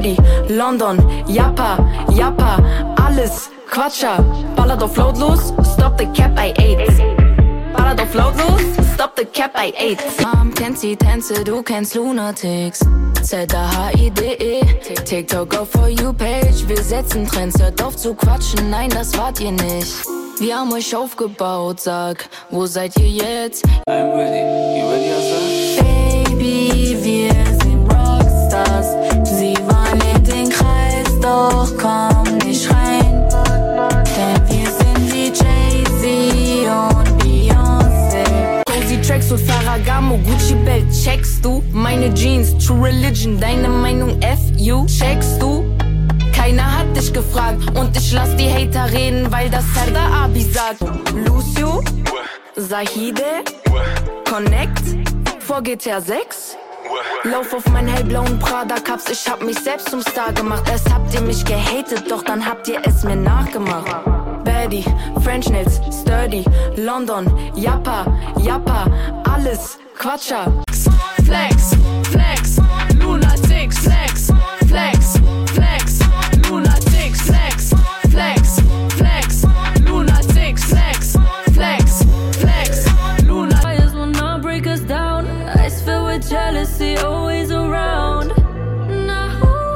Sturdy, London, Jappa, alles Quatscher. Ballert auf lautlos, stop the cap, I ate. Ballert auf lautlos, stop the cap, I ate. Mom kennt die Tänze, du kennst Lunatics. ZAHIDE, TikTok auf For You Page. Wir setzen Trends, hört auf zu quatschen, nein, das wart ihr nicht. Wir haben euch aufgebaut, sag, wo seid ihr jetzt? I'm ready, you ready, Asa? Baby, wir sind Rockstars. Sie waren in den Kreis, doch komm nicht rein. Denn wir sind wie Jay-Z und Beyoncé. Cozy Tracks und Ferragamo, Gucci Belt, checkst du? Meine Jeans, True Religion, deine Meinung FU, checkst du? Keiner hat dich gefragt und ich lass die Hater reden, weil das Herr der Abi sagt. Lucio, Zahide, Connect, vor GTA 6. Lauf auf meinen hellblauen Prada-Cups, ich hab mich selbst zum Star gemacht. Erst habt ihr mich gehatet, doch dann habt ihr es mir nachgemacht. Baddie, French Nails, Sturdy, London, Jappa, alles Quatscher. Flex, flex, Lunatics, flex, flex, flex, Lunatics, flex, flex, flex, Lunatics, flex, flex, flex, Lunatics. Fires will not break us down. Eyes filled with jealousy, always around. No,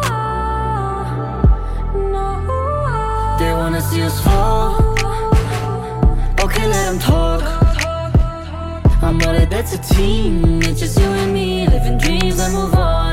no. They wanna see us fall. Okay, let them talk. I'm all that's a team. It's just you and me, living dreams and move on.